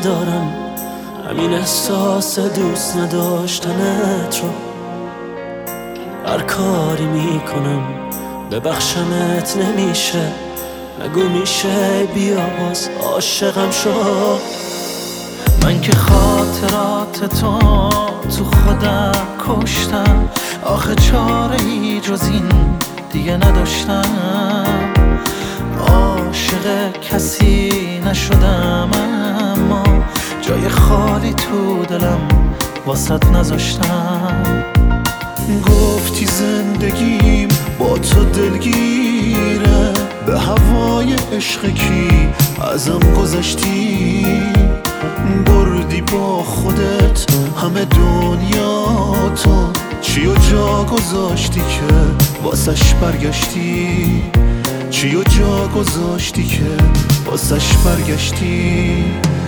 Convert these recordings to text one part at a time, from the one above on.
ندارم همین احساس دوست نداشتنت رو. هر کاری میکنم ببخشمت نمیشه، نگو میشه بیا باز عاشقم شو. من که خاطرات تو خودم کشتم، آخه چاره‌ای جز این دیگه نداشتم. عاشق کسی نشدم اما جای خالی تو دلم واسط نذاشتم. گفتی زندگیم با تو دلگیره، به هوای عشق کی ازم گذشتی. بردی با خودت همه دنیا تو، چی و جا گذاشتی که واسش برگشتی. چی و جا گذاشتی که واسش برگشتی.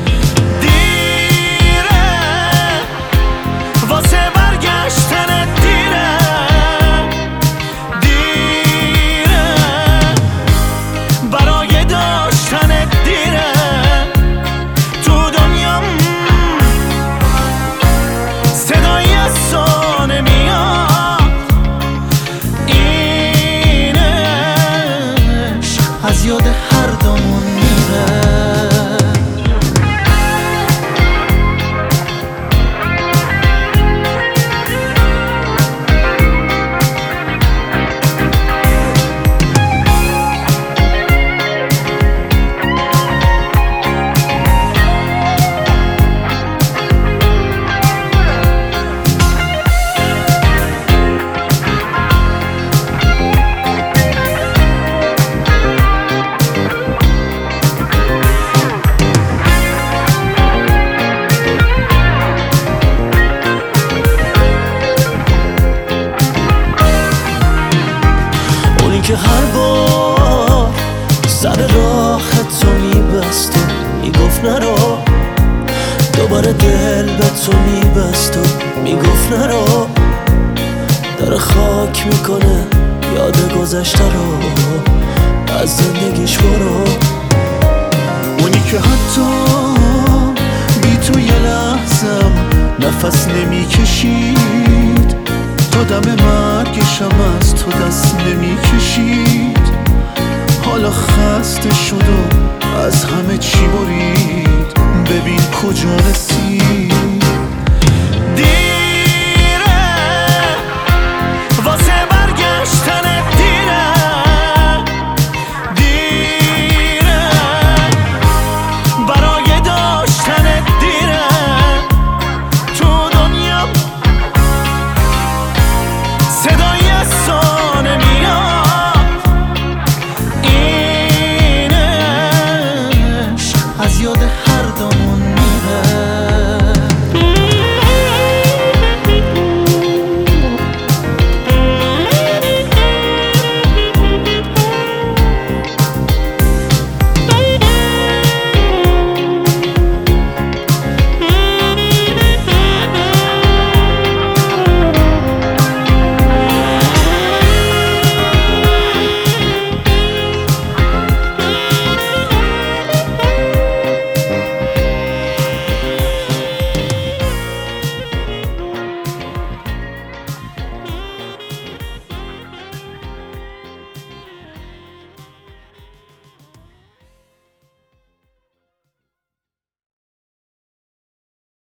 دیره واسه برگشتن، دیره دیره برای داشتن، دیره تو دنیام صدای از تو نمیاد. این عشق از یاد هر دومون میره. که هر بار سر راه تو میبست و میگفت نرو، دوباره دل به تو میبست و میگفت نرو. در خاک میکنه یاد گذشته رو، از زندگیش برو. اونی که حتی بی تو یه لحظم نفس نمیکشید، تا دم مرگشم از تو دست نمیکشید. حالا خسته شد و از همه چی برید، ببین کجا رسید.